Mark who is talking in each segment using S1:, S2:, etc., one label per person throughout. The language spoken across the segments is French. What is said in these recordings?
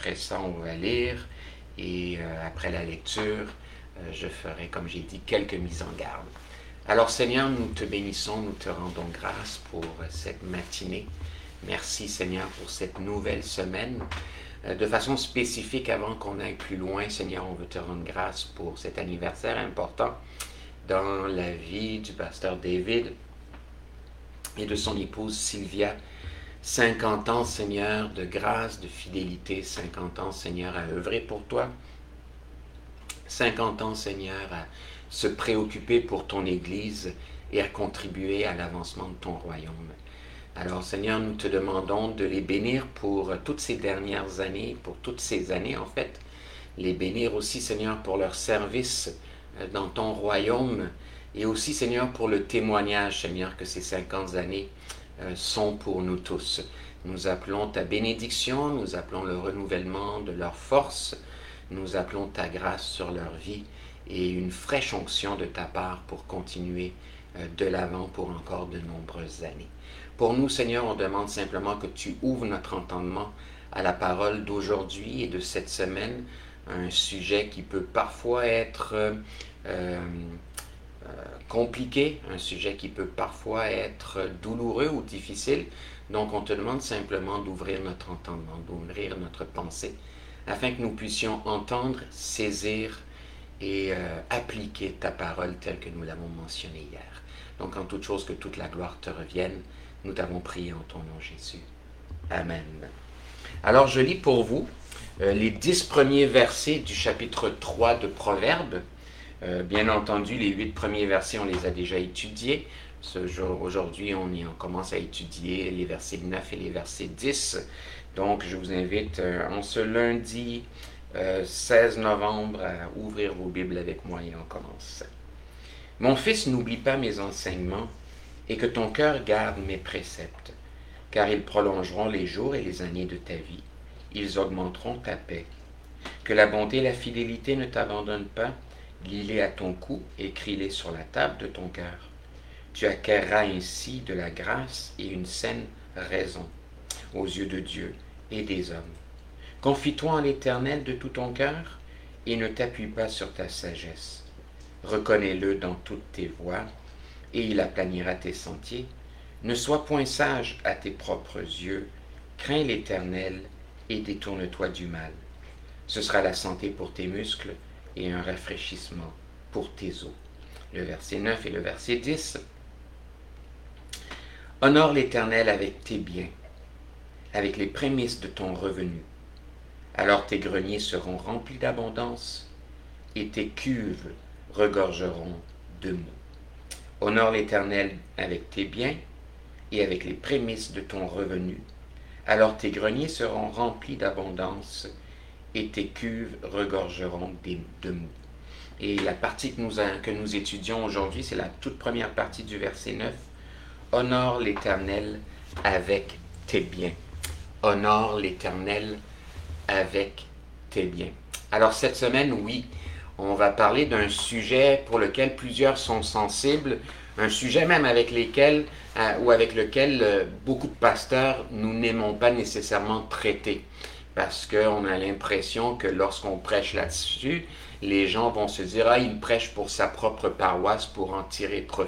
S1: après ça, on va lire et après la lecture, je ferai, comme j'ai dit, quelques mises en garde. Alors Seigneur, nous te bénissons, nous te rendons grâce pour cette matinée. Merci Seigneur pour cette nouvelle semaine. De façon spécifique, avant qu'on aille plus loin, Seigneur, on veut te rendre grâce pour cet anniversaire important dans la vie du pasteur David et de son épouse Sylvia. 50 ans, Seigneur, de grâce, de fidélité, 50 ans, Seigneur, à œuvrer pour toi, 50 ans, Seigneur, à se préoccuper pour ton Église et à contribuer à l'avancement de ton royaume. Alors, Seigneur, nous te demandons de les bénir pour toutes ces dernières années, pour toutes ces années, en fait. Les bénir aussi, Seigneur, pour leur service dans ton royaume et aussi, Seigneur, pour le témoignage, Seigneur, que ces 50 années sont pour nous tous. Nous appelons ta bénédiction, nous appelons le renouvellement de leur force, nous appelons ta grâce sur leur vie et une fraîche onction de ta part pour continuer de l'avant pour encore de nombreuses années. Pour nous, Seigneur, on demande simplement que tu ouvres notre entendement à la parole d'aujourd'hui et de cette semaine, un sujet qui peut parfois être compliqué, un sujet qui peut parfois être douloureux ou difficile. Donc, on te demande simplement d'ouvrir notre entendement, d'ouvrir notre pensée, afin que nous puissions entendre, saisir et appliquer ta parole telle que nous l'avons mentionnée hier. Donc, en toute chose, que toute la gloire te revienne. Nous t'avons prié en ton nom, Jésus. Amen. Alors, je lis pour vous les 10 premiers versets du chapitre 3 de Proverbes. Bien entendu, les 8 premiers versets, on les a déjà étudiés. Aujourd'hui, on commence à étudier les versets 9 et les versets 10. Donc, je vous invite en ce lundi 16 novembre à ouvrir vos Bibles avec moi et on commence. « Mon fils, n'oublie pas mes enseignements et que ton cœur garde mes préceptes, car ils prolongeront les jours et les années de ta vie. Ils augmenteront ta paix. Que la bonté et la fidélité ne t'abandonnent pas. Lis-les à ton cou, écris-les sur la table de ton cœur. Tu acquerras ainsi de la grâce et une saine raison aux yeux de Dieu et des hommes. Confie-toi en l'Éternel de tout ton cœur et ne t'appuie pas sur ta sagesse. Reconnais-le dans toutes tes voies et il aplanira tes sentiers. Ne sois point sage à tes propres yeux. Crains l'Éternel et détourne-toi du mal. Ce sera la santé pour tes muscles et un rafraîchissement pour tes os. Le verset 9 et le verset 10. Honore l'Éternel avec tes biens, avec les prémices de ton revenu. Alors tes greniers seront remplis d'abondance et tes cuves regorgeront de mou. Honore l'Éternel avec tes biens et avec les prémices de ton revenu. Alors tes greniers seront remplis d'abondance et tes cuves regorgeront de mou. Et la partie que nous étudions aujourd'hui, c'est la toute première partie du verset 9. Honore l'Éternel avec tes biens. Honore l'Éternel avec tes biens. Alors cette semaine, oui, on va parler d'un sujet pour lequel plusieurs sont sensibles, un sujet même avec lequel beaucoup de pasteurs, nous n'aimons pas nécessairement traiter. Parce qu'on a l'impression que lorsqu'on prêche là-dessus, les gens vont se dire « Ah, il prêche pour sa propre paroisse pour en tirer profit. »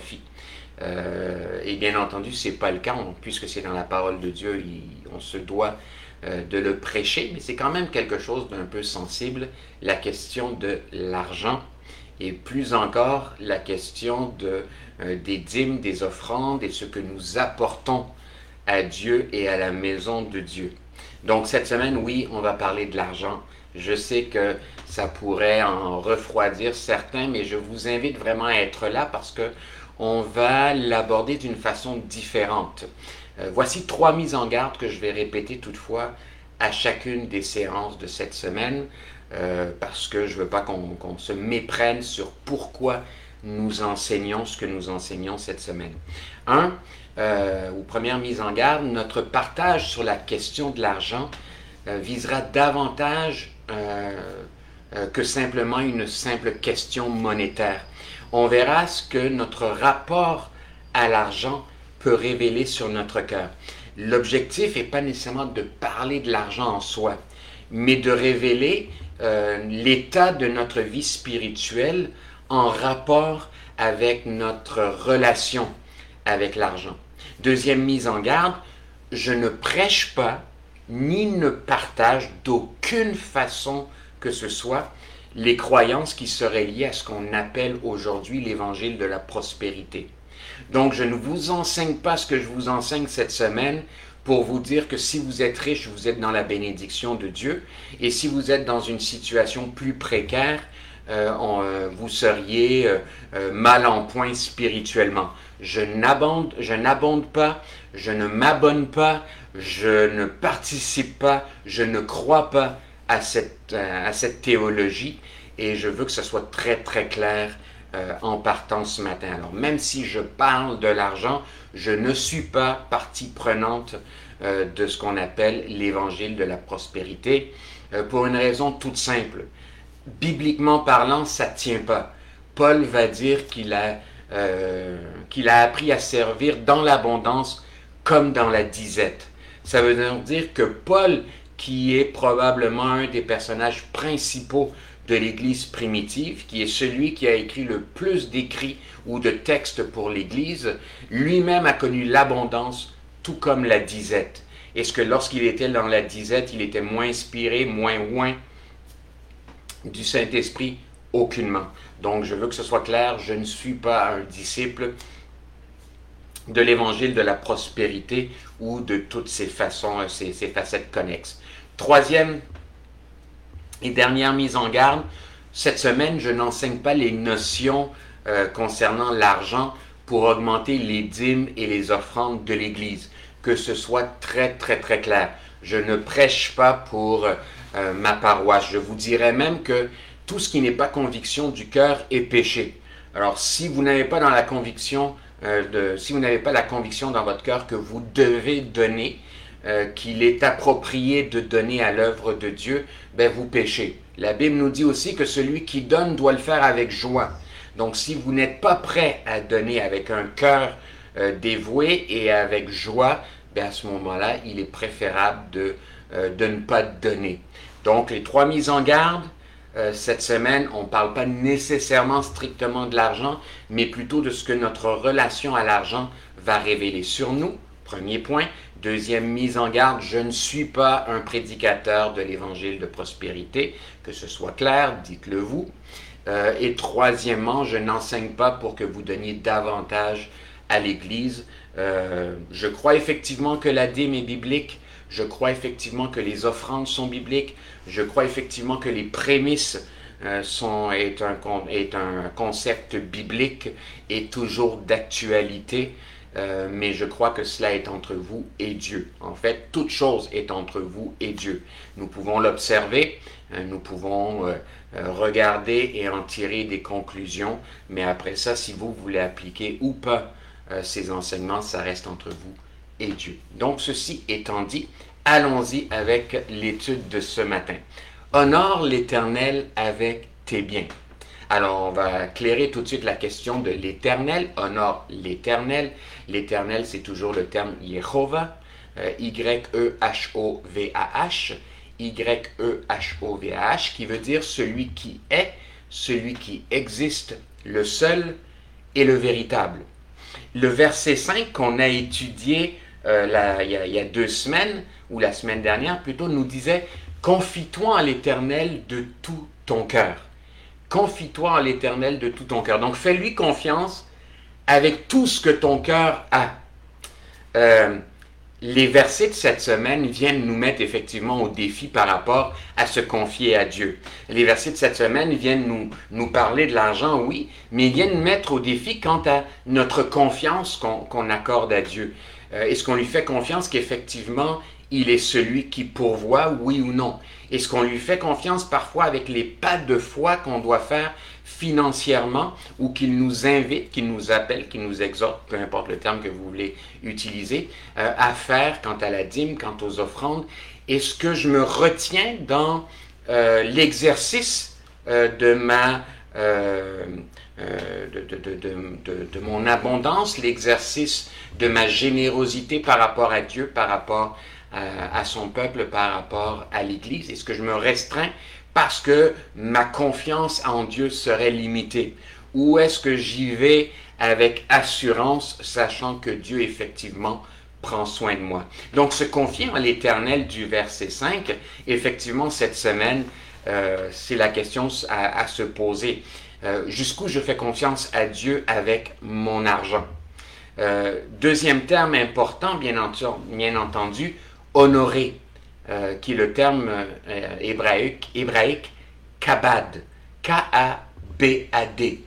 S1: Et bien entendu, ce n'est pas le cas, puisque c'est dans la parole de Dieu, on se doit de le prêcher, mais c'est quand même quelque chose d'un peu sensible, la question de l'argent, et plus encore la question des dîmes, des offrandes, et ce que nous apportons à Dieu et à la maison de Dieu. Donc cette semaine, oui, on va parler de l'argent. Je sais que ça pourrait en refroidir certains, mais je vous invite vraiment à être là parce que on va l'aborder d'une façon différente. Voici 3 mises en garde que je vais répéter toutefois à chacune des séances de cette semaine, parce que je ne veux pas qu'on se méprenne sur pourquoi nous enseignons ce que nous enseignons cette semaine. Première mise en garde, notre partage sur la question de l'argent visera davantage que simplement une simple question monétaire. On verra ce que notre rapport à l'argent peut révéler sur notre cœur. L'objectif n'est pas nécessairement de parler de l'argent en soi, mais de révéler l'état de notre vie spirituelle en rapport avec notre relation avec l'argent. Deuxième mise en garde, je ne prêche pas ni ne partage d'aucune façon que ce soit les croyances qui seraient liées à ce qu'on appelle aujourd'hui l'évangile de la prospérité. Donc, je ne vous enseigne pas ce que je vous enseigne cette semaine pour vous dire que si vous êtes riche, vous êtes dans la bénédiction de Dieu, et si vous êtes dans une situation plus précaire, vous seriez mal en point spirituellement. Je n'abonde pas, je ne m'abonne pas, je ne participe pas, je ne crois pas à cette théologie, et je veux que ce soit très très clair en partant ce matin. Alors même si je parle de l'argent, je ne suis pas partie prenante de ce qu'on appelle l'évangile de la prospérité, pour une raison toute simple. Bibliquement parlant, ça ne tient pas. Paul va dire qu'il a appris à servir dans l'abondance comme dans la disette. Ça veut dire que Paul, qui est probablement un des personnages principaux de l'Église primitive, qui est celui qui a écrit le plus d'écrits ou de textes pour l'Église, lui-même a connu l'abondance tout comme la disette. Est-ce que lorsqu'il était dans la disette, il était moins inspiré, moins loin du Saint-Esprit? Aucunement. Donc, je veux que ce soit clair, je ne suis pas un disciple de l'évangile de la prospérité ou de toutes ces façons, ces facettes connexes. Troisième et dernière mise en garde, cette semaine, je n'enseigne pas les notions concernant l'argent pour augmenter les dîmes et les offrandes de l'Église. Que ce soit très, très, très clair. Je ne prêche pas pour ma paroisse. Je vous dirais même que tout ce qui n'est pas conviction du cœur est péché. Alors, si vous n'avez pas dans la conviction, si vous n'avez pas la conviction dans votre cœur que vous devez donner, qu'il est approprié de donner à l'œuvre de Dieu, ben vous péchez. La Bible nous dit aussi que celui qui donne doit le faire avec joie. Donc, si vous n'êtes pas prêt à donner avec un cœur dévoué et avec joie, ben à ce moment-là, il est préférable de ne pas donner. Donc, les trois mises en garde, cette semaine, on ne parle pas nécessairement strictement de l'argent, mais plutôt de ce que notre relation à l'argent va révéler sur nous. Premier point. Deuxième mise en garde, je ne suis pas un prédicateur de l'évangile de prospérité, que ce soit clair, dites-le vous. Et troisièmement, je n'enseigne pas pour que vous donniez davantage à l'Église. Je crois effectivement que la dîme est biblique. Je crois effectivement que les offrandes sont bibliques. Je crois effectivement que les prémices est un concept biblique et toujours d'actualité. Mais je crois que cela est entre vous et Dieu. En fait, toute chose est entre vous et Dieu. Nous pouvons l'observer, nous pouvons regarder et en tirer des conclusions, mais après ça, si vous voulez appliquer ou pas ces enseignements, ça reste entre vous et Dieu. Donc, ceci étant dit, allons-y avec l'étude de ce matin. Honore l'Éternel avec tes biens. Alors, on va clairer tout de suite la question de l'Éternel. Honore l'Éternel. L'Éternel, c'est toujours le terme Yehovah, Y-E-H-O-V-A-H, Y-E-H-O-V-A-H, qui veut dire celui qui est, celui qui existe, le seul et le véritable. Le verset 5 qu'on a étudié il y a 2 semaines, ou la semaine dernière plutôt, nous disait « Confie-toi en l'Éternel de tout ton cœur ». Confie-toi en l'Éternel de tout ton cœur. Donc, fais-lui confiance avec tout ce que ton cœur a. Les versets de cette semaine viennent nous mettre effectivement au défi par rapport à se confier à Dieu. Les versets de cette semaine viennent nous parler de l'argent, oui, mais ils viennent nous mettre au défi quant à notre confiance qu'on accorde à Dieu. Est-ce qu'on lui fait confiance qu'effectivement, il est celui qui pourvoit, oui ou non? Est-ce qu'on lui fait confiance parfois avec les pas de foi qu'on doit faire financièrement ou qu'il nous invite, qu'il nous appelle, qu'il nous exhorte, peu importe le terme que vous voulez utiliser, à faire quant à la dîme, quant aux offrandes? Est-ce que je me retiens dans l'exercice de mon abondance, l'exercice de ma générosité par rapport à Dieu, par rapport à son peuple par rapport à l'Église? Est-ce que je me restreins parce que ma confiance en Dieu serait limitée? Ou est-ce que j'y vais avec assurance, sachant que Dieu effectivement prend soin de moi? Donc, se confier en l'Éternel du verset 5, effectivement, cette semaine, c'est la question à se poser. Jusqu'où je fais confiance à Dieu avec mon argent? Deuxième terme important, bien entendu, honorer, qui est le terme hébraïque, kabad, K-A-B-A-D,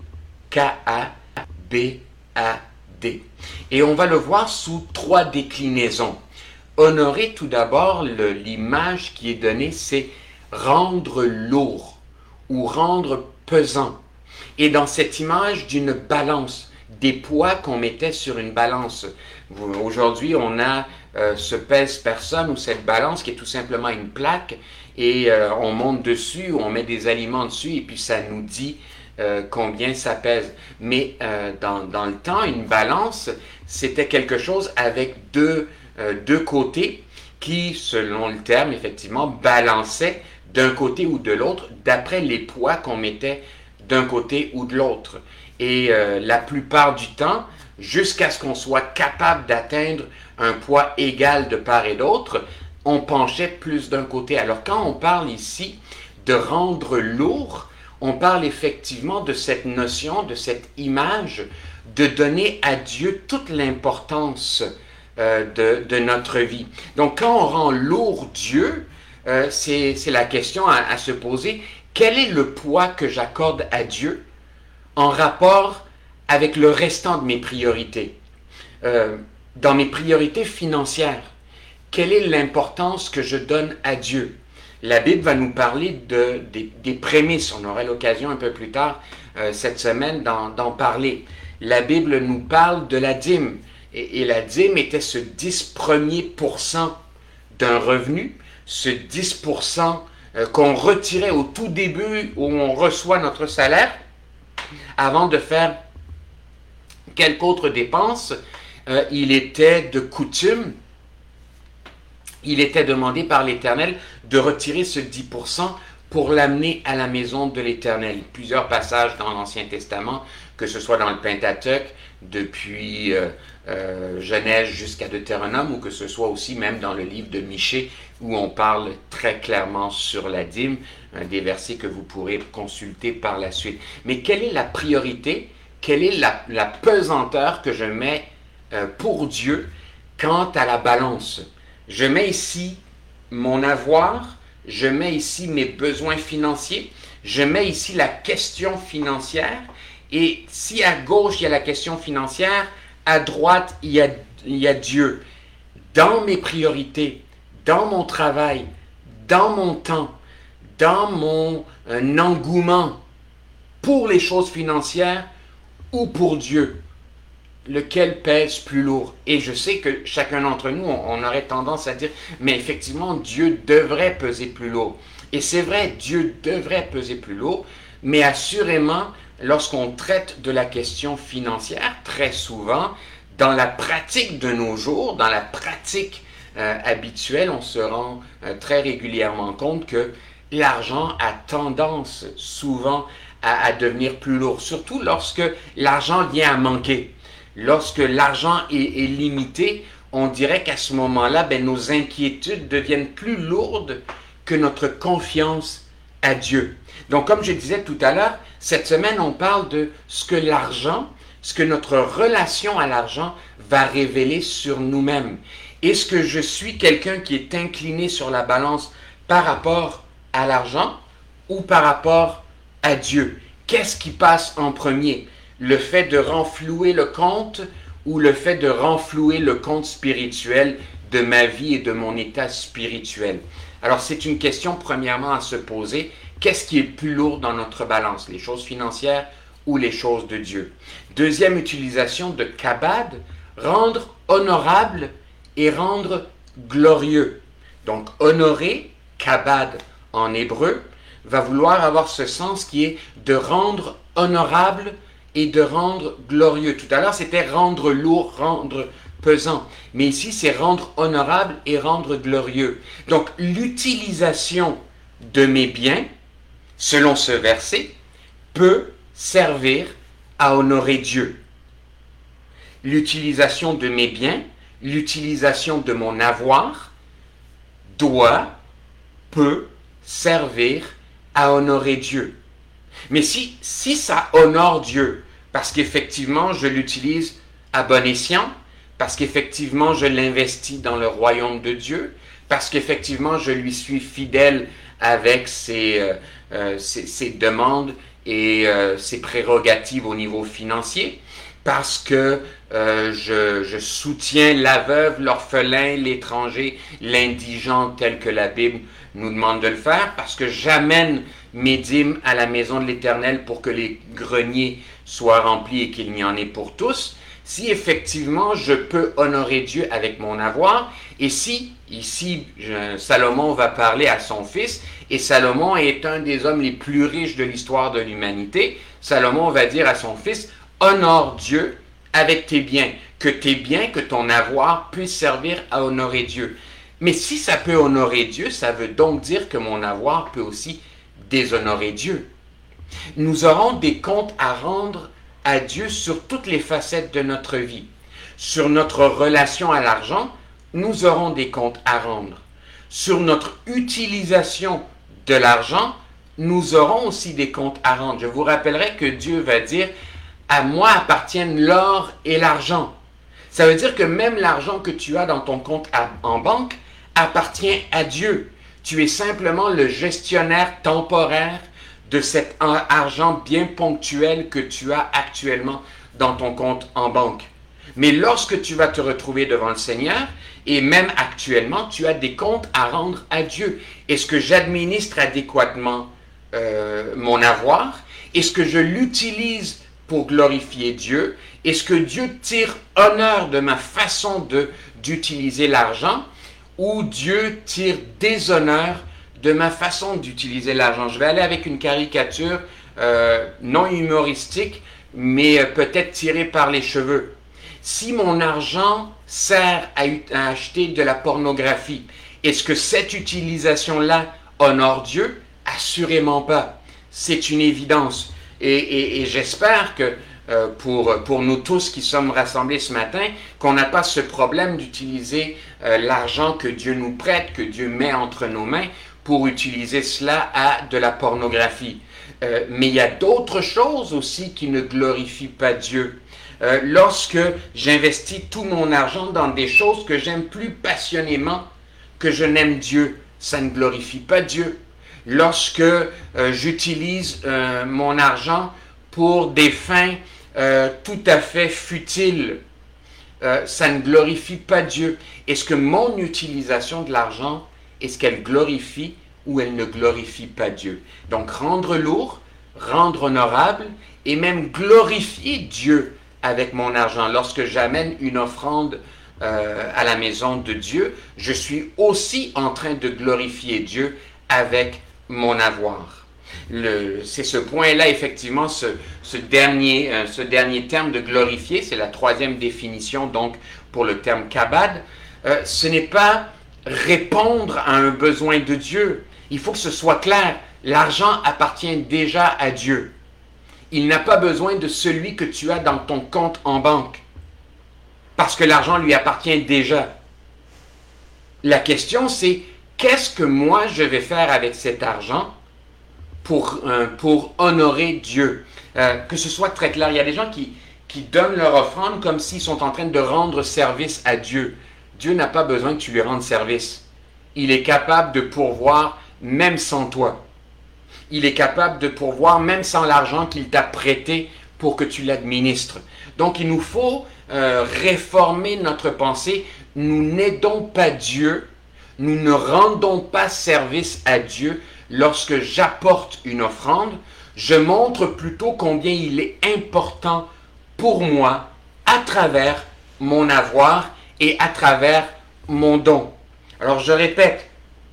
S1: K-A-B-A-D. Et on va le voir sous 3 déclinaisons. Honorer, tout d'abord, l'image qui est donnée, c'est rendre lourd ou rendre pesant. Et dans cette image d'une balance, des poids qu'on mettait sur une balance. Aujourd'hui, on a ce pèse-personne ou cette balance qui est tout simplement une plaque et on monte dessus, on met des aliments dessus et puis ça nous dit combien ça pèse. Mais dans le temps, une balance, c'était quelque chose avec deux côtés qui, selon le terme, effectivement, balançaient d'un côté ou de l'autre d'après les poids qu'on mettait d'un côté ou de l'autre. Et la plupart du temps, jusqu'à ce qu'on soit capable d'atteindre un poids égal de part et d'autre, on penchait plus d'un côté. Alors quand on parle ici de rendre lourd, on parle effectivement de cette notion, de cette image, de donner à Dieu toute l'importance de notre vie. Donc quand on rend lourd Dieu, c'est la question à se poser. Quel est le poids que j'accorde à Dieu en rapport avec le restant de mes priorités? Dans mes priorités financières, quelle est l'importance que je donne à Dieu? La Bible va nous parler des prémices. On aura l'occasion un peu plus tard cette semaine d'en parler. La Bible nous parle de la dîme. Et la dîme était ce 10 premiers pourcents d'un revenu, ce 10% qu'on retirait au tout début où on reçoit notre salaire, avant de faire quelque autre dépense. Il était de coutume, il était demandé par l'Éternel de retirer ce 10% pour l'amener à la maison de l'Éternel. Plusieurs passages dans l'Ancien Testament, que ce soit dans le Pentateuque, depuis Genèse jusqu'à Deutéronome, ou que ce soit aussi même dans le livre de Michée, où on parle très clairement sur la dîme, des versets que vous pourrez consulter par la suite. Mais quelle est la priorité, quelle est la pesanteur que je mets pour Dieu quant à la balance? Je mets ici mon avoir, je mets ici mes besoins financiers, je mets ici la question financière, et si à gauche il y a la question financière, à droite il y a Dieu. Dans mes priorités, dans mon travail, dans mon temps, dans mon engouement pour les choses financières ou pour Dieu, lequel pèse plus lourd? Et je sais que chacun d'entre nous, on aurait tendance à dire, mais effectivement, Dieu devrait peser plus lourd. Et c'est vrai, Dieu devrait peser plus lourd, mais assurément, lorsqu'on traite de la question financière, très souvent, dans la pratique de nos jours, dans la pratique habituelle, on se rend très régulièrement compte que l'argent a tendance souvent à devenir plus lourd, surtout lorsque l'argent vient à manquer. Lorsque l'argent est limité, on dirait qu'à ce moment-là, nos inquiétudes deviennent plus lourdes que notre confiance à Dieu. Donc, comme je disais tout à l'heure, cette semaine, on parle de ce que notre relation à l'argent va révéler sur nous-mêmes. Est-ce que je suis quelqu'un qui est incliné sur la balance par rapport à l'argent ou par rapport à Dieu? Qu'est-ce qui passe en premier? Le fait de renflouer le compte ou le fait de renflouer le compte spirituel de ma vie et de mon état spirituel? Alors, c'est une question premièrement à se poser. Qu'est-ce qui est plus lourd dans notre balance? Les choses financières ou les choses de Dieu? Deuxième utilisation de kabad, rendre honorable et rendre glorieux. Donc, honorer, kabad en hébreu, va vouloir avoir ce sens qui est de rendre honorable et de rendre glorieux. Tout à l'heure, c'était rendre lourd, rendre pesant. Mais ici, c'est rendre honorable et rendre glorieux. Donc, l'utilisation de mes biens, selon ce verset, peut servir à honorer Dieu. L'utilisation de mes biens, l'utilisation de mon avoir, peut servir à honorer Dieu. Mais si ça honore Dieu, parce qu'effectivement je l'utilise à bon escient, parce qu'effectivement je l'investis dans le royaume de Dieu, parce qu'effectivement je lui suis fidèle avec ses demandes et ses prérogatives au niveau financier, parce que je soutiens la veuve, l'orphelin, l'étranger, l'indigent tel que la Bible nous demande de le faire, parce que j'amène mes dîmes à la maison de l'Éternel pour que les greniers soient remplis et qu'il y en ait pour tous, si effectivement je peux honorer Dieu avec mon avoir, et si, ici, Salomon va parler à son fils, et Salomon est un des hommes les plus riches de l'histoire de l'humanité, Salomon va dire à son fils, honore Dieu avec tes biens, que ton avoir puisse servir à honorer Dieu. Mais si ça peut honorer Dieu, ça veut donc dire que mon avoir peut aussi déshonorer Dieu. Nous aurons des comptes à rendre à Dieu sur toutes les facettes de notre vie. Sur notre relation à l'argent, nous aurons des comptes à rendre. Sur notre utilisation de l'argent, nous aurons aussi des comptes à rendre. Je vous rappellerai que Dieu va dire « À moi appartiennent l'or et l'argent ». Ça veut dire que même l'argent que tu as dans ton compte en banque appartient à Dieu. Tu es simplement le gestionnaire temporaire de cet argent bien ponctuel que tu as actuellement dans ton compte en banque. Mais lorsque tu vas te retrouver devant le Seigneur, et même actuellement, tu as des comptes à rendre à Dieu. Est-ce que j'administre adéquatement mon avoir? Est-ce que je l'utilise pour glorifier Dieu? Est-ce que Dieu tire honneur de ma façon d'utiliser l'argent? Ou Dieu tire déshonneur de ma façon d'utiliser l'argent? Je vais aller avec une caricature non humoristique, mais peut-être tirée par les cheveux. Si mon argent sert à acheter de la pornographie, est-ce que cette utilisation-là honore Dieu? Assurément pas. C'est une évidence. Et j'espère que pour nous tous qui sommes rassemblés ce matin, qu'on n'a pas ce problème d'utiliser l'argent que Dieu nous prête, que Dieu met entre nos mains, pour utiliser cela à de la pornographie. Mais il y a d'autres choses aussi qui ne glorifient pas Dieu. Lorsque j'investis tout mon argent dans des choses que j'aime plus passionnément que je n'aime Dieu, ça ne glorifie pas Dieu. Lorsque j'utilise mon argent pour des fins tout à fait futiles, ça ne glorifie pas Dieu. Est-ce que mon utilisation de l'argent, est-ce qu'elle glorifie ou elle ne glorifie pas Dieu? Donc rendre lourd, rendre honorable et même glorifier Dieu avec mon argent. Lorsque j'amène une offrande à la maison de Dieu, je suis aussi en train de glorifier Dieu avec mon avoir. C'est ce point-là, effectivement, ce dernier terme de glorifier, c'est la troisième définition donc pour le terme kabad. Ce n'est pas répondre à un besoin de Dieu. Il faut que ce soit clair. L'argent appartient déjà à Dieu. Il n'a pas besoin de celui que tu as dans ton compte en banque, parce que l'argent lui appartient déjà. La question, c'est qu'est-ce que moi je vais faire avec cet argent pour honorer Dieu? Que ce soit très clair. Il y a des gens qui donnent leur offrande comme s'ils sont en train de rendre service à Dieu. Dieu n'a pas besoin que tu lui rendes service. Il est capable de pourvoir même sans toi. Il est capable de pourvoir même sans l'argent qu'il t'a prêté pour que tu l'administres. Donc il nous faut réformer notre pensée. Nous n'aidons pas Dieu, nous ne rendons pas service à Dieu lorsque j'apporte une offrande. Je montre plutôt combien il est important pour moi à travers mon avoir et à travers mon don. Alors je répète,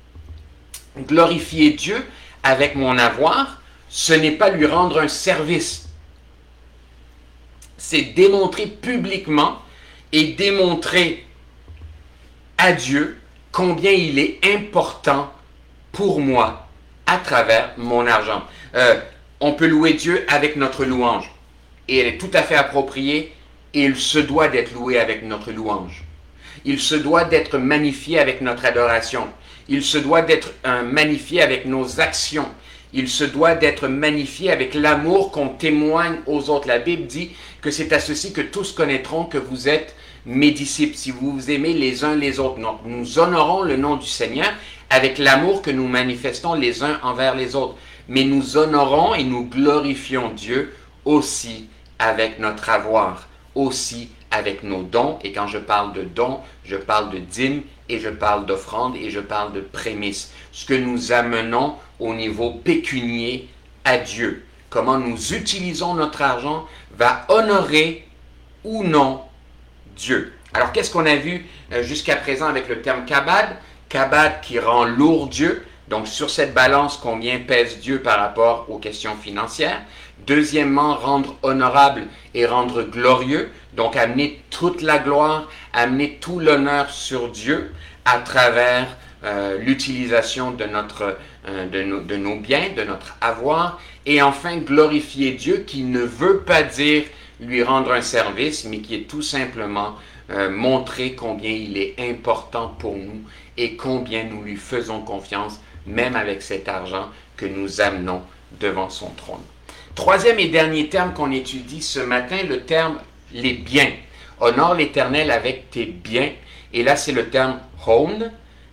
S1: glorifier Dieu avec mon avoir, ce n'est pas lui rendre un service. C'est démontrer publiquement et démontrer à Dieu combien il est important pour moi à travers mon argent. On peut louer Dieu avec notre louange. Et elle est tout à fait appropriée et il se doit d'être loué avec notre louange. Il se doit d'être magnifié avec notre adoration. Il se doit d'être magnifié avec nos actions. Il se doit d'être magnifié avec l'amour qu'on témoigne aux autres. La Bible dit que c'est à ceci que tous connaîtront que vous êtes mes disciples, si vous vous aimez les uns les autres. Donc, nous honorons le nom du Seigneur avec l'amour que nous manifestons les uns envers les autres. Mais nous honorons et nous glorifions Dieu aussi avec notre avoir, aussi avec nos dons. Et quand je parle de dons, je parle de dîmes et je parle d'offrandes et je parle de prémices. Ce que nous amenons au niveau pécunier à Dieu. Comment nous utilisons notre argent va honorer ou non Dieu. Alors, qu'est-ce qu'on a vu jusqu'à présent avec le terme kabad? Kabad qui rend lourd Dieu. Donc, sur cette balance, combien pèse Dieu par rapport aux questions financières? Deuxièmement, rendre honorable et rendre glorieux. Donc, amener toute la gloire, amener tout l'honneur sur Dieu à travers l'utilisation de nos biens, de notre avoir. Et enfin, glorifier Dieu qui ne veut pas dire lui rendre un service, mais qui est tout simplement montrer combien il est important pour nous et combien nous lui faisons confiance, même avec cet argent que nous amenons devant son trône. Troisième et dernier terme qu'on étudie ce matin, le terme les biens. Honore l'Éternel avec tes biens. Et là, c'est le terme Hown,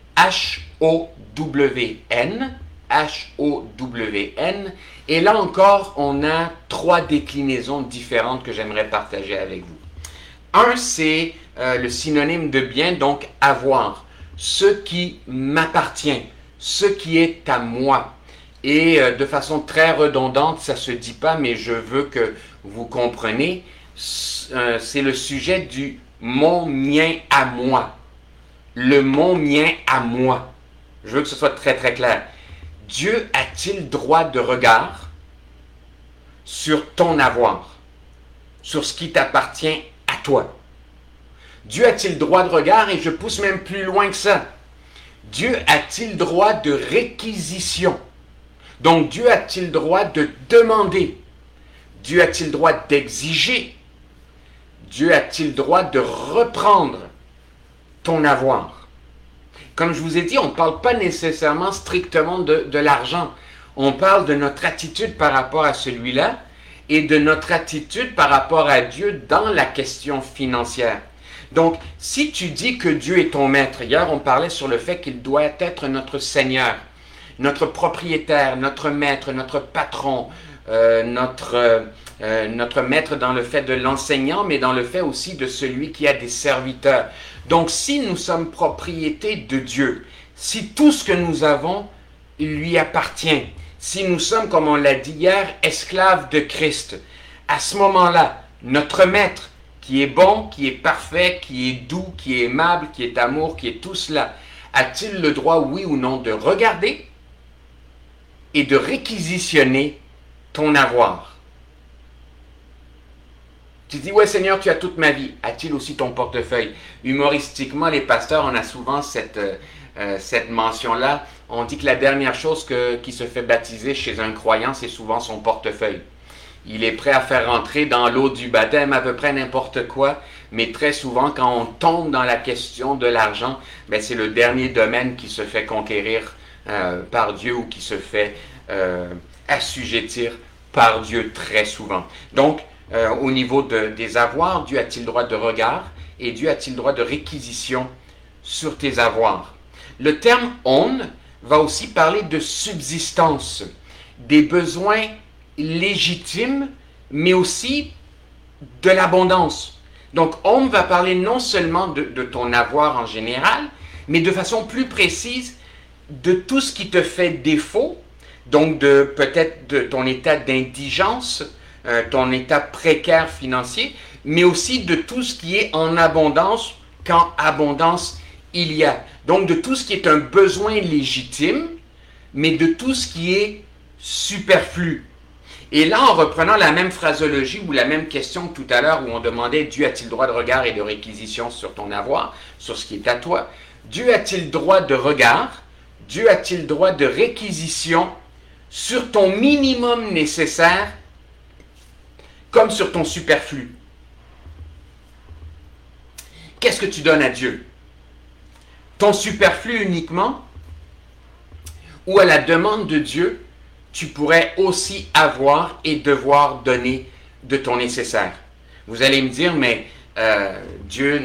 S1: H-O-W-N, H-O-W-N. Et là encore, on a trois déclinaisons différentes que j'aimerais partager avec vous. Un, c'est le synonyme de bien, donc avoir. Ce qui m'appartient, ce qui est à moi. Et de façon très redondante, ça ne se dit pas, mais je veux que vous compreniez, c'est le sujet du mon mien à moi. Le mon mien à moi. Je veux que ce soit très très clair. Dieu a-t-il droit de regard sur ton avoir, sur ce qui t'appartient à toi? Dieu a-t-il droit de regard, et je pousse même plus loin que ça. Dieu a-t-il droit de réquisition? Donc Dieu a-t-il droit de demander? Dieu a-t-il droit d'exiger? Dieu a-t-il droit de reprendre ton avoir? Comme je vous ai dit, on ne parle pas nécessairement strictement de l'argent. On parle de notre attitude par rapport à celui-là et de notre attitude par rapport à Dieu dans la question financière. Donc, si tu dis que Dieu est ton maître, hier on parlait sur le fait qu'il doit être notre Seigneur, notre propriétaire, notre maître, notre patron, notre maître dans le fait de l'enseignant, mais dans le fait aussi de celui qui a des serviteurs. Donc, si nous sommes propriété de Dieu, si tout ce que nous avons lui appartient, si nous sommes, comme on l'a dit hier, esclaves de Christ, à ce moment-là, notre maître, qui est bon, qui est parfait, qui est doux, qui est aimable, qui est amour, qui est tout cela, a-t-il le droit, oui ou non, de regarder et de réquisitionner ton avoir? Tu dis, ouais Seigneur, tu as toute ma vie. A-t-il aussi ton portefeuille? Humoristiquement, les pasteurs, on a souvent cette mention-là. On dit que la dernière chose qui se fait baptiser chez un croyant, c'est souvent son portefeuille. Il est prêt à faire rentrer dans l'eau du baptême à peu près n'importe quoi, mais très souvent, quand on tombe dans la question de l'argent, ben c'est le dernier domaine qui se fait conquérir par Dieu ou qui se fait assujettir par Dieu très souvent. Donc, au niveau des avoirs, Dieu a-t-il droit de regard et Dieu a-t-il droit de réquisition sur tes avoirs? Le terme « on » va aussi parler de subsistance, des besoins légitimes, mais aussi de l'abondance. Donc, on va parler non seulement de ton avoir en général, mais de façon plus précise de tout ce qui te fait défaut, donc peut-être de ton état d'indigence, ton état précaire financier, mais aussi de tout ce qui est en abondance, quand abondance il y a. Donc, de tout ce qui est un besoin légitime, mais de tout ce qui est superflu. Et là, en reprenant la même phraseologie ou la même question que tout à l'heure où on demandait Dieu a-t-il droit de regard et de réquisition sur ton avoir, sur ce qui est à toi, Dieu a-t-il droit de regard, Dieu a-t-il droit de réquisition sur ton minimum nécessaire comme sur ton superflu? Qu'est-ce que tu donnes à Dieu? Ton superflu uniquement? Ou à la demande de Dieu, tu pourrais aussi avoir et devoir donner de ton nécessaire? Vous allez me dire, mais Dieu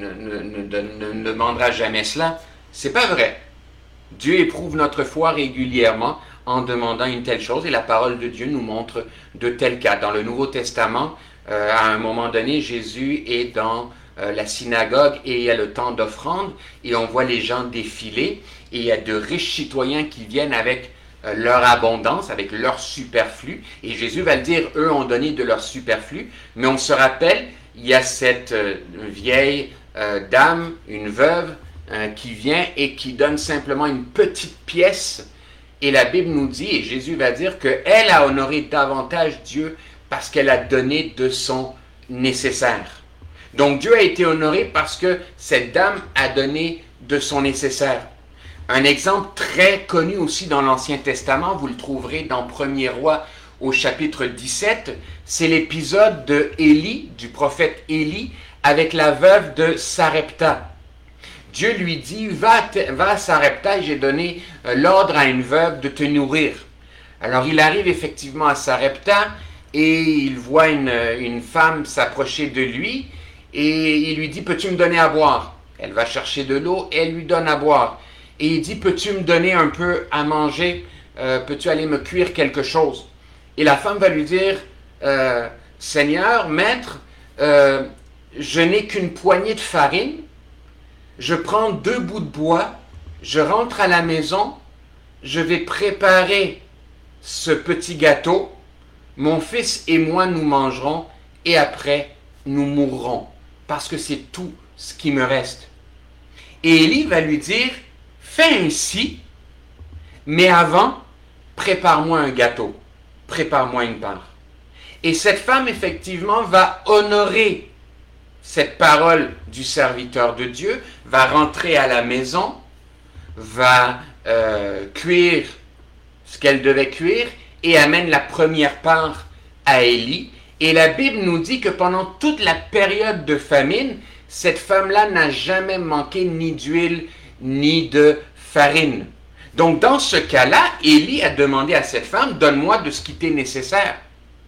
S1: ne demandera jamais cela. C'est pas vrai. Dieu éprouve notre foi régulièrement en demandant une telle chose et la parole de Dieu nous montre de tels cas. Dans le Nouveau Testament, à un moment donné, Jésus est dans la synagogue et il y a le temps d'offrande et on voit les gens défiler et il y a de riches citoyens qui viennent avec leur abondance, avec leur superflu et Jésus va le dire, eux ont donné de leur superflu, mais on se rappelle, il y a cette vieille dame, une veuve, qui vient et qui donne simplement une petite pièce et la Bible nous dit, et Jésus va dire qu'elle a honoré davantage Dieu parce qu'elle a donné de son nécessaire. Donc Dieu a été honoré parce que cette dame a donné de son nécessaire. Un exemple très connu aussi dans l'Ancien Testament, vous le trouverez dans 1er Roi au chapitre 17, c'est l'épisode de Élie, du prophète Élie, avec la veuve de Sarepta. Dieu lui dit, va à Sarepta et j'ai donné l'ordre à une veuve de te nourrir. Alors il arrive effectivement à Sarepta et il voit une femme s'approcher de lui et il lui dit, peux-tu me donner à boire? Elle va chercher de l'eau et elle lui donne à boire. Et il dit, peux-tu me donner un peu à manger? Peux-tu aller me cuire quelque chose? Et la femme va lui dire, Seigneur, maître, je n'ai qu'une poignée de farine. Je prends 2 bouts de bois, je rentre à la maison, je vais préparer ce petit gâteau, mon fils et moi nous mangerons et après nous mourrons, parce que c'est tout ce qui me reste. Et Élie va lui dire, fais ainsi, mais avant, prépare-moi un gâteau, prépare-moi une part. Et cette femme effectivement va honorer cette parole du serviteur de Dieu, va rentrer à la maison, va cuire ce qu'elle devait cuire et amène la première part à Élie. Et la Bible nous dit que pendant toute la période de famine, cette femme-là n'a jamais manqué ni d'huile ni de farine. Donc dans ce cas-là, Élie a demandé à cette femme, donne-moi de ce qui t'est nécessaire.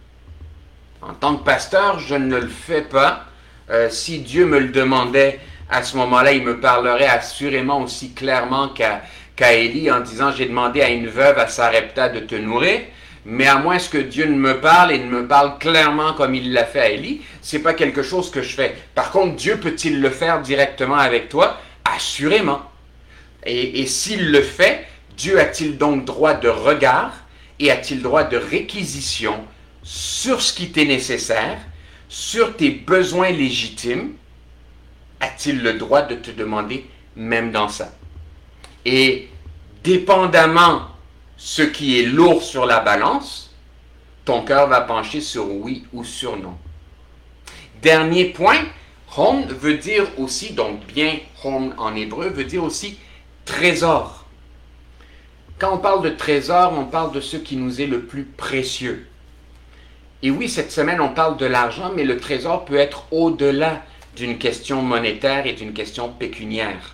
S1: En tant que pasteur, je ne le fais pas. Si Dieu me le demandait, à ce moment-là, il me parlerait assurément aussi clairement qu'à Élie en disant, j'ai demandé à une veuve à Sarepta de te nourrir, mais à moins que Dieu ne me parle et ne me parle clairement comme il l'a fait à Élie, c'est pas quelque chose que je fais. Par contre, Dieu peut-il le faire directement avec toi? Assurément. Et s'il le fait, Dieu a-t-il donc droit de regard et a-t-il droit de réquisition sur ce qui t'est nécessaire, sur tes besoins légitimes? A-t-il le droit de te demander même dans ça? Et dépendamment ce qui est lourd sur la balance, ton cœur va pencher sur oui ou sur non. Dernier point, hom veut dire aussi, donc bien hom en hébreu, veut dire aussi trésor. Quand on parle de trésor, on parle de ce qui nous est le plus précieux. Et oui, cette semaine, on parle de l'argent, mais le trésor peut être au-delà d'une question monétaire et d'une question pécuniaire.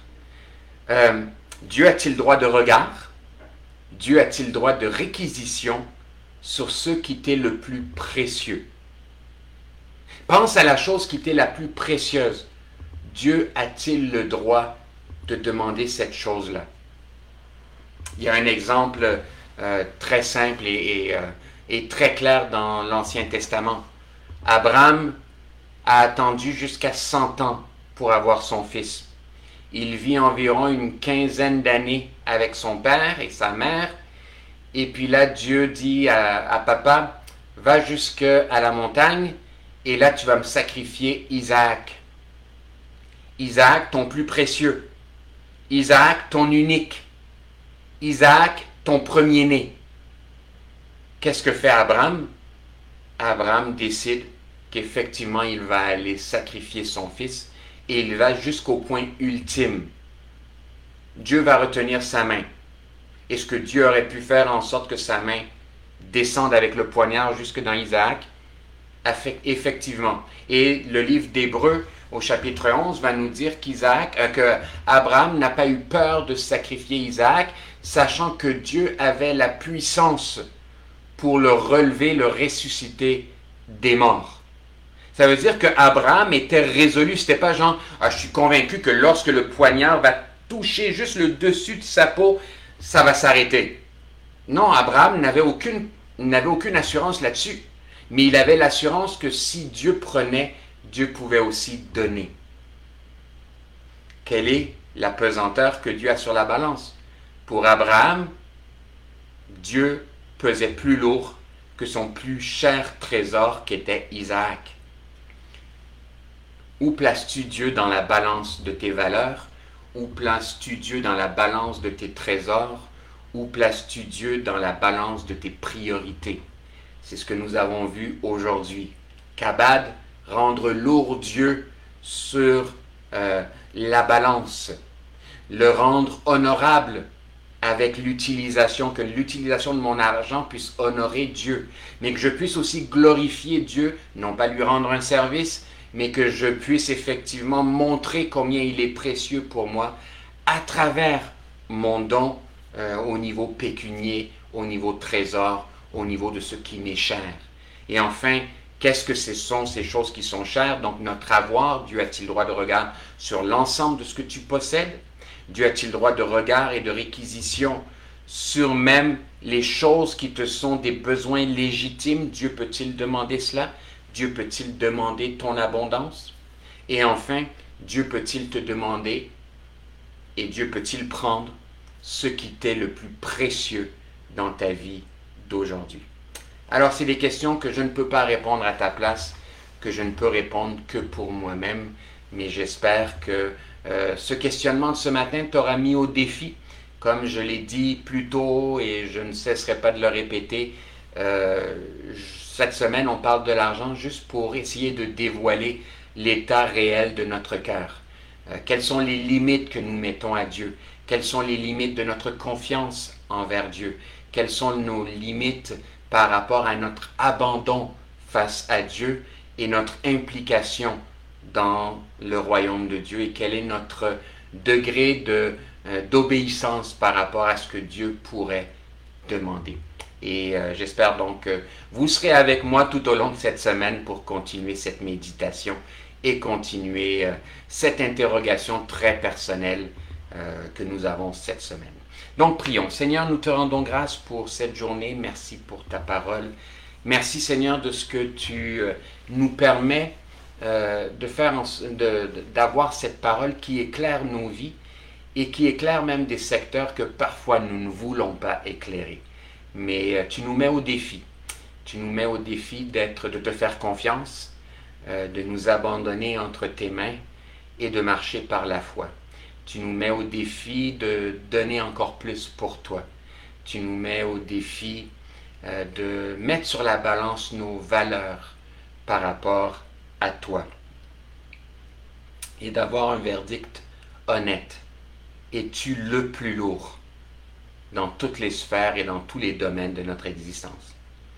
S1: Dieu a-t-il droit de regard? Dieu a-t-il droit de réquisition sur ce qui t'est le plus précieux? Pense à la chose qui t'est la plus précieuse. Dieu a-t-il le droit de demander cette chose-là? Il y a un exemple très simple et très clair dans l'Ancien Testament. Abraham a attendu jusqu'à 100 ans pour avoir son fils. Il vit environ une quinzaine d'années avec son père et sa mère. Et puis là, Dieu dit à papa, va jusqu'à la montagne et là, tu vas me sacrifier Isaac. Isaac, ton plus précieux. Isaac, ton unique. Isaac, ton premier-né. Qu'est-ce que fait Abraham? Abraham décide qu'effectivement il va aller sacrifier son fils et il va jusqu'au point ultime. Dieu va retenir sa main. Est-ce que Dieu aurait pu faire en sorte que sa main descende avec le poignard jusque dans Isaac? Effectivement. Et le livre d'Hébreux, au chapitre 11, va nous dire que Abraham n'a pas eu peur de sacrifier Isaac, sachant que Dieu avait la puissance pour le relever, le ressusciter des morts. Ça veut dire qu'Abraham était résolu. C'était pas genre, je suis convaincu que lorsque le poignard va toucher juste le dessus de sa peau, ça va s'arrêter. Non, Abraham n'avait aucune assurance là-dessus. Mais il avait l'assurance que si Dieu prenait, Dieu pouvait aussi donner. Quelle est la pesanteur que Dieu a sur la balance? Pour Abraham, Dieu pesait plus lourd que son plus cher trésor qui était Isaac. Où places-tu Dieu dans la balance de tes valeurs? Où places-tu Dieu dans la balance de tes trésors? Où places-tu Dieu dans la balance de tes priorités? C'est ce que nous avons vu aujourd'hui. Kabad, rendre lourd Dieu sur la balance. Le rendre honorable avec l'utilisation, que l'utilisation de mon argent puisse honorer Dieu. Mais que je puisse aussi glorifier Dieu, non pas lui rendre un service, mais que je puisse effectivement montrer combien il est précieux pour moi à travers mon don au niveau pécunier, au niveau trésor, au niveau de ce qui m'est cher. Et enfin, qu'est-ce que ce sont ces choses qui sont chères? Donc notre avoir, Dieu a-t-il droit de regard sur l'ensemble de ce que tu possèdes? Dieu a-t-il droit de regard et de réquisition sur même les choses qui te sont des besoins légitimes? Dieu peut-il demander cela? Dieu peut-il demander ton abondance? Et enfin, Dieu peut-il te demander et Dieu peut-il prendre ce qui t'est le plus précieux dans ta vie d'aujourd'hui? Alors, c'est des questions que je ne peux pas répondre à ta place, que je ne peux répondre que pour moi-même, mais j'espère que ce questionnement de ce matin t'aura mis au défi. Comme je l'ai dit plus tôt et je ne cesserai pas de le répéter, cette semaine, on parle de l'argent juste pour essayer de dévoiler l'état réel de notre cœur. Quelles sont les limites que nous mettons à Dieu? Quelles sont les limites de notre confiance envers Dieu? Quelles sont nos limites par rapport à notre abandon face à Dieu et notre implication dans le royaume de Dieu? Et quel est notre degré d'obéissance par rapport à ce que Dieu pourrait demander? Et j'espère donc que vous serez avec moi tout au long de cette semaine pour continuer cette méditation et continuer cette interrogation très personnelle que nous avons cette semaine. Donc prions. Seigneur, nous te rendons grâce pour cette journée. Merci pour ta parole. Merci Seigneur de ce que tu nous permets d'avoir cette parole qui éclaire nos vies et qui éclaire même des secteurs que parfois nous ne voulons pas éclairer. Mais tu nous mets au défi. Tu nous mets au défi de te faire confiance, de nous abandonner entre tes mains et de marcher par la foi. Tu nous mets au défi de donner encore plus pour toi. Tu nous mets au défi de mettre sur la balance nos valeurs par rapport à toi et d'avoir un verdict honnête. Es-tu le plus lourd dans toutes les sphères et dans tous les domaines de notre existence?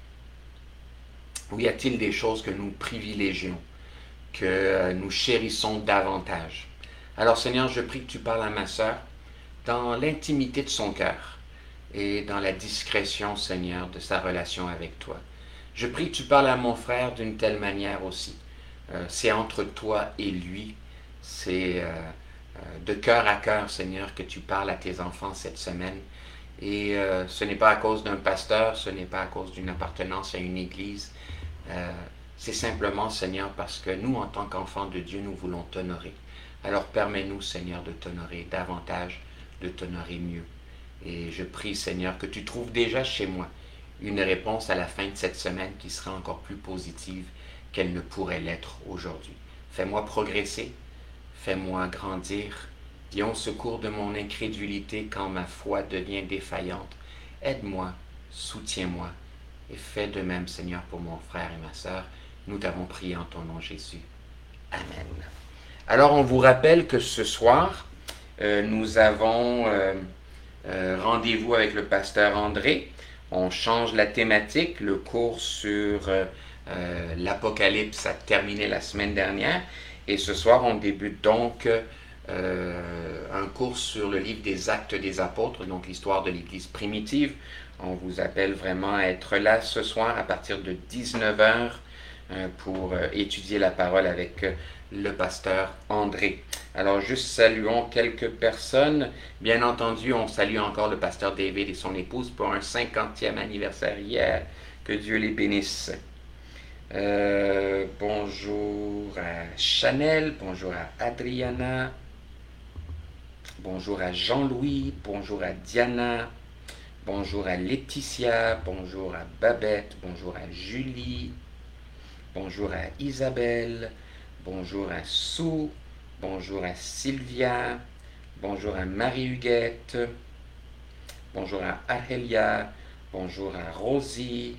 S1: Ou y a-t-il des choses que nous privilégions, que nous chérissons davantage? Alors Seigneur, je prie que tu parles à ma sœur dans l'intimité de son cœur et dans la discrétion, Seigneur, de sa relation avec toi. Je prie que tu parles à mon frère d'une telle manière aussi. C'est entre toi et lui. C'est de cœur à cœur, Seigneur, que tu parles à tes enfants cette semaine. Et ce n'est pas à cause d'un pasteur, ce n'est pas à cause d'une appartenance à une église. C'est simplement, Seigneur, parce que nous, en tant qu'enfants de Dieu, nous voulons t'honorer. Alors permets-nous, Seigneur, de t'honorer davantage, de t'honorer mieux. Et je prie, Seigneur, que tu trouves déjà chez moi une réponse à la fin de cette semaine qui sera encore plus positive qu'elle ne pourrait l'être aujourd'hui. Fais-moi progresser, fais-moi grandir. Viens au secours de mon incrédulité quand ma foi devient défaillante. Aide-moi, soutiens-moi et fais de même, Seigneur, pour mon frère et ma sœur. Nous t'avons prié en ton nom, Jésus. Amen. Alors, on vous rappelle que ce soir, nous avons rendez-vous avec le pasteur André. On change la thématique. Le cours sur l'Apocalypse a terminé la semaine dernière. Et ce soir, on débute donc un cours sur le livre des Actes des Apôtres, donc l'histoire de l'Église primitive. On vous appelle vraiment à être là ce soir à partir de 19h pour étudier la parole avec le pasteur André. Alors, juste saluons quelques personnes. Bien entendu, on salue encore le pasteur David et son épouse pour un 50e anniversaire hier. Que Dieu les bénisse. Bonjour à Chanel, bonjour à Adriana, bonjour à Jean-Louis, bonjour à Diana, bonjour à Laetitia, bonjour à Babette, bonjour à Julie, bonjour à Isabelle, bonjour à Sue, bonjour à Sylvia, bonjour à Marie-Huguette, bonjour à Ahelia, bonjour à Rosie,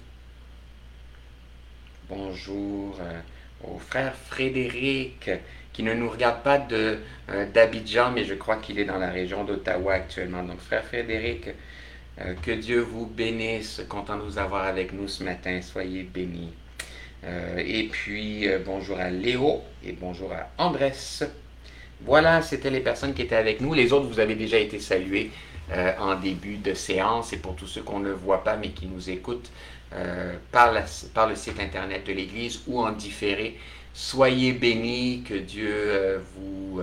S1: bonjour au frère Frédéric, qui ne nous regarde pas d'Abidjan, mais je crois qu'il est dans la région d'Ottawa actuellement. Donc, frère Frédéric, que Dieu vous bénisse, content de vous avoir avec nous ce matin, soyez bénis. Et puis, bonjour à Léo et bonjour à Andrés. Voilà, c'était les personnes qui étaient avec nous. Les autres, vous avez déjà été salués en début de séance. Et pour tous ceux qu'on ne voit pas, mais qui nous écoutent par le site internet de l'Église ou en différé, soyez bénis, que Dieu vous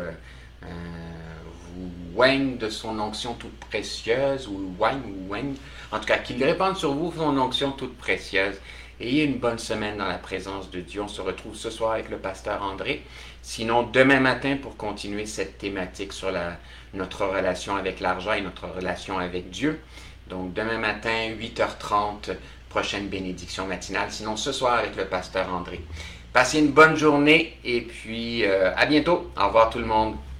S1: oigne de son onction toute précieuse, ou oigne, en tout cas, qu'il répande sur vous son onction toute précieuse. Ayez une bonne semaine dans la présence de Dieu. On se retrouve ce soir avec le pasteur André. Sinon, demain matin, pour continuer cette thématique sur notre relation avec l'argent et notre relation avec Dieu. Donc, demain matin, 8h30, prochaine bénédiction matinale. Sinon, ce soir avec le pasteur André. Passez une bonne journée et puis à bientôt. Au revoir tout le monde.